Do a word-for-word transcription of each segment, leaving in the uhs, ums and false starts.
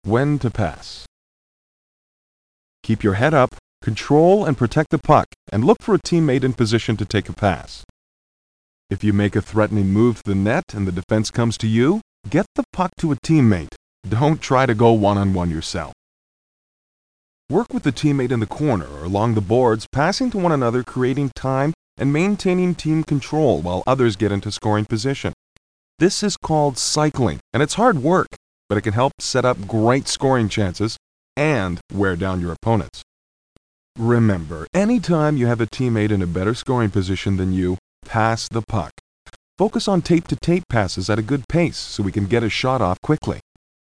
When to pass. Keep your head up, control and protect the puck, and look for a teammate in position to take a pass. If you make a threatening move to the net and the defense comes to you, get the puck to a teammate. Don't try to go one-on-one yourself. Work with the teammate in the corner or along the boards, passing to one another, creating time and maintaining team control while others get into scoring position. This is called cycling, and it's hard work, but it can help set up great scoring chances and wear down your opponents. Remember, anytime you have a teammate in a better scoring position than you, pass the puck. Focus on tape-to-tape passes at a good pace so we can get a shot off quickly.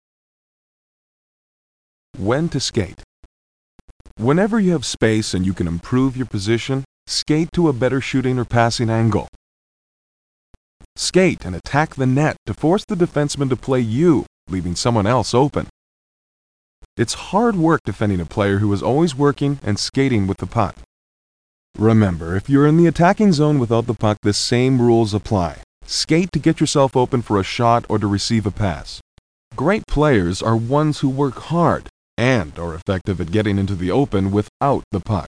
When to skate. Whenever you have space and you can improve your position, skate to a better shooting or passing angle. Skate and attack the net to force the defenseman to play you, leaving someone else open. It's hard work defending a player who is always working and skating with the puck. Remember, if you're in the attacking zone without the puck, the same rules apply. Skate to get yourself open for a shot or to receive a pass. Great players are ones who work hard and are effective at getting into the open without the puck.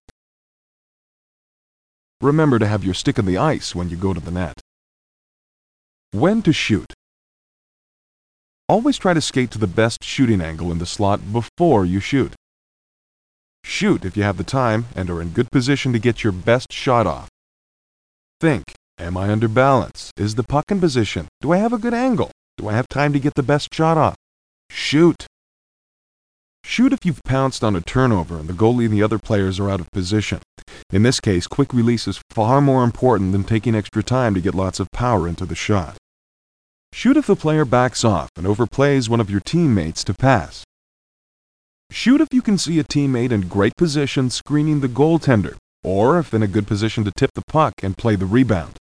Remember to have your stick on the ice when you go to the net. When to shoot. Always try to skate to the best shooting angle in the slot before you shoot. Shoot if you have the time and are in good position to get your best shot off. Think, am I under balance? Is the puck in position? Do I have a good angle? Do I have time to get the best shot off? Shoot! Shoot if you've pounced on a turnover and the goalie and the other players are out of position. In this case, quick release is far more important than taking extra time to get lots of power into the shot. Shoot if the player backs off and overplays one of your teammates to pass. Shoot if you can see a teammate in great position screening the goaltender, or if in a good position to tip the puck and play the rebound.